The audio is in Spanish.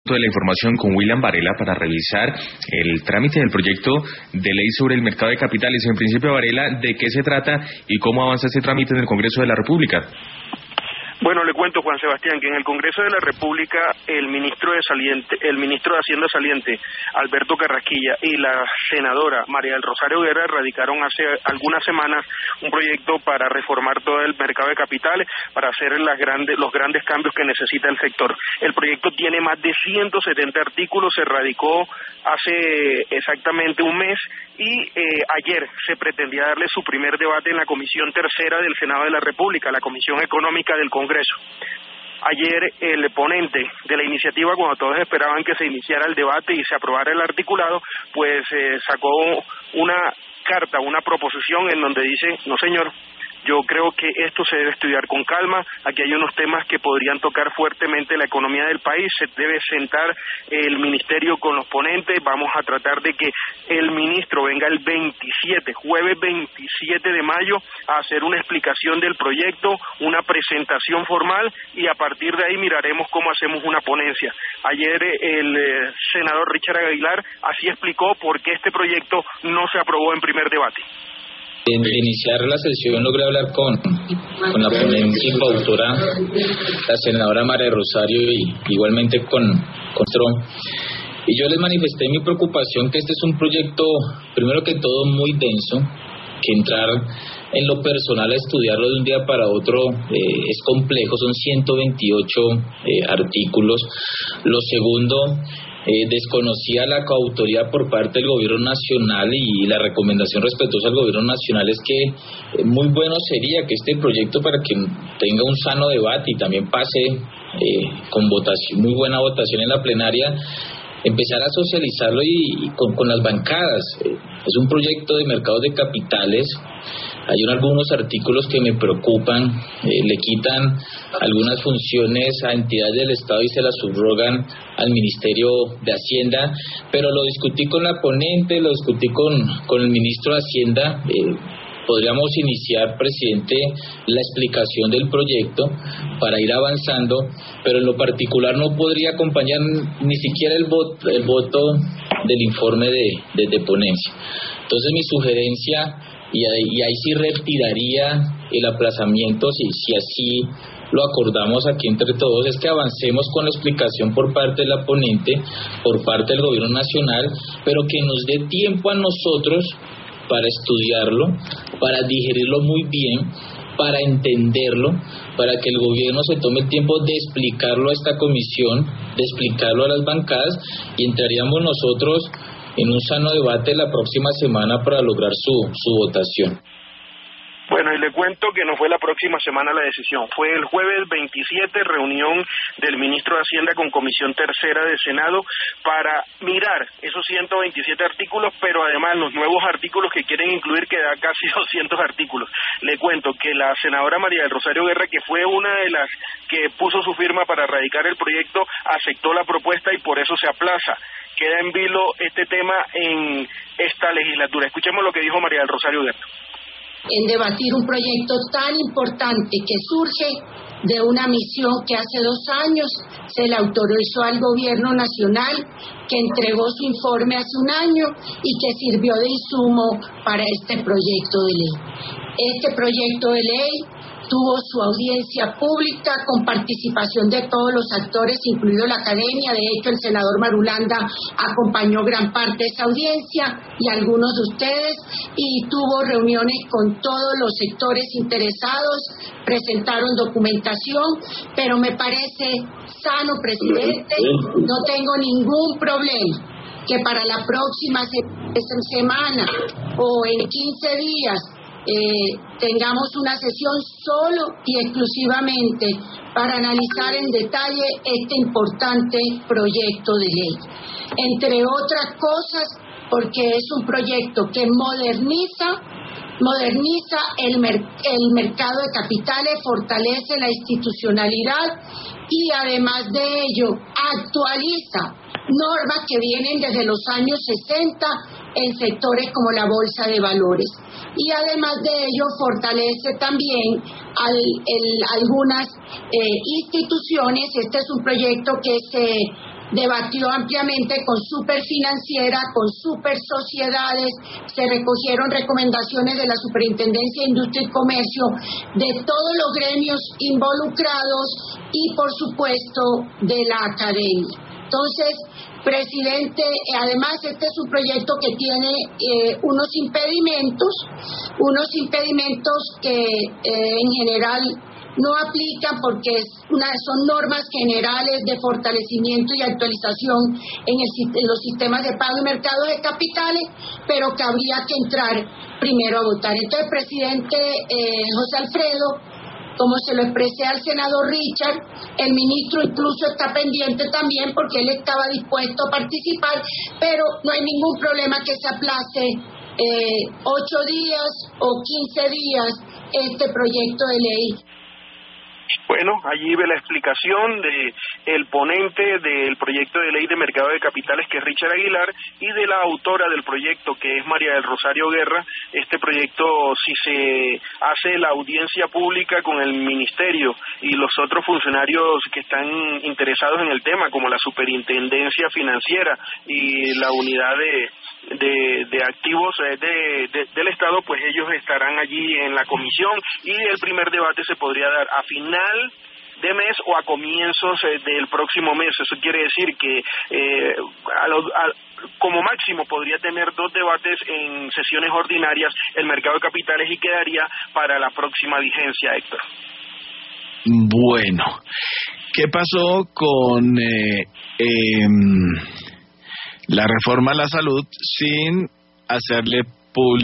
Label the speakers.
Speaker 1: de la información con William Varela para revisar el trámite del proyecto de ley sobre el mercado de capitales. En principio, Varela, ¿de qué se trata y cómo avanza este trámite en el Congreso de la República?
Speaker 2: Bueno, le cuento, Juan Sebastián, que en el Congreso de la República el ministro de Hacienda saliente, Alberto Carrasquilla, y la senadora María del Rosario Guerra radicaron hace algunas semanas un proyecto para reformar todo el mercado de capitales, para hacer los grandes cambios que necesita el sector. El proyecto tiene más de 170 artículos, se radicó hace exactamente un mes y ayer se pretendía darle su primer debate en la Comisión Tercera del Senado de la República, la Comisión Económica del Congreso. Ayer el ponente de la iniciativa, cuando todos esperaban que se iniciara el debate y se aprobara el articulado, pues sacó una carta, una proposición en donde dice: no señor, yo creo que esto se debe estudiar con calma, aquí hay unos temas que podrían tocar fuertemente la economía del país, se debe sentar el ministerio con los ponentes, vamos a tratar de que el ministro venga el jueves 27 de mayo, a hacer una explicación del proyecto, una presentación formal, y a partir de ahí miraremos cómo hacemos una ponencia. Ayer el senador Richard Aguilar así explicó por qué este proyecto no se aprobó en primer debate.
Speaker 3: De iniciar la sesión logré hablar con la ponente y coautora, la senadora María Rosario, y igualmente con Trump. Y yo les manifesté mi preocupación que este es un proyecto, primero que todo, muy denso, que entrar en lo personal a estudiarlo de un día para otro es complejo, son 128 artículos. Lo segundo, desconocía la coautoría por parte del gobierno nacional, y la recomendación respetuosa al gobierno nacional es que muy bueno sería que este proyecto, para que tenga un sano debate y también pase con votación, muy buena votación en la plenaria, empezar a socializarlo y con las bancadas. Es un proyecto de mercados de capitales. Hay algunos artículos que me preocupan, le quitan algunas funciones a entidades del Estado y se las subrogan al Ministerio de Hacienda, pero lo discutí con la ponente, lo discutí con el ministro de Hacienda. Podríamos iniciar, presidente, la explicación del proyecto para ir avanzando, pero en lo particular no podría acompañar ni siquiera el voto del informe de ponencia. Entonces mi sugerencia, y ahí sí retiraría el aplazamiento, si así lo acordamos aquí entre todos, es que avancemos con la explicación por parte de la ponente, por parte del gobierno nacional, pero que nos dé tiempo a nosotros para estudiarlo, para digerirlo muy bien, para entenderlo, para que el gobierno se tome el tiempo de explicarlo a esta comisión, de explicarlo a las bancadas, y entraríamos nosotros en un sano debate la próxima semana para lograr su votación.
Speaker 2: Bueno, y le cuento que no fue la próxima semana la decisión, fue el jueves 27, reunión del ministro de Hacienda con Comisión Tercera del Senado para mirar esos 127 artículos, pero además los nuevos artículos que quieren incluir, que da casi 200 artículos. Le cuento que la senadora María del Rosario Guerra, que fue una de las que puso su firma para radicar el proyecto, aceptó la propuesta y por eso se aplaza. Queda en vilo este tema en esta legislatura. Escuchemos lo que dijo María del Rosario Guerra.
Speaker 4: En debatir un proyecto tan importante que surge de una misión que hace 2 años se le autorizó al gobierno nacional, que entregó su informe hace un año y que sirvió de insumo para este proyecto de ley. Este proyecto de ley tuvo su audiencia pública con participación de todos los actores, incluido la academia. De hecho, el senador Marulanda acompañó gran parte de esa audiencia y algunos de ustedes, y tuvo reuniones con todos los sectores interesados, presentaron documentación, pero me parece sano, presidente, no tengo ningún problema que para la próxima semana o en 15 días tengamos una sesión solo y exclusivamente para analizar en detalle este importante proyecto de ley. Entre otras cosas, porque es un proyecto que moderniza el mercado de capitales, fortalece la institucionalidad y además de ello actualiza normas que vienen desde los años 60 en sectores como la bolsa de valores. Y además de ello fortalece también algunas instituciones. Este es un proyecto que se debatió ampliamente con Superfinanciera, con Supersociedades, se recogieron recomendaciones de la Superintendencia de Industria y Comercio, de todos los gremios involucrados y, por supuesto, de la academia. Entonces, presidente, además este es un proyecto que tiene unos impedimentos que en general no aplican porque son normas generales de fortalecimiento y actualización en los sistemas de pago y mercados de capitales, pero que habría que entrar primero a votar. Entonces, presidente José Alfredo, como se lo expresé al senador Richard, el ministro incluso está pendiente también porque él estaba dispuesto a participar, pero no hay ningún problema que se aplace 8 días o 15 días este proyecto de ley.
Speaker 2: Bueno, allí ve la explicación de el ponente del proyecto de ley de mercado de capitales, que es Richard Aguilar, y de la autora del proyecto, que es María del Rosario Guerra. Este proyecto, si se hace la audiencia pública con el ministerio y los otros funcionarios que están interesados en el tema, como la Superintendencia Financiera y la unidad de activos del Estado, pues ellos estarán allí en la comisión y el primer debate se podría dar a final de mes o a comienzos del próximo mes. Eso quiere decir que como máximo podría tener 2 debates en sesiones ordinarias el mercado de capitales y quedaría para la próxima vigencia, Héctor.
Speaker 5: Bueno, ¿qué pasó con la reforma a la salud sin hacerle público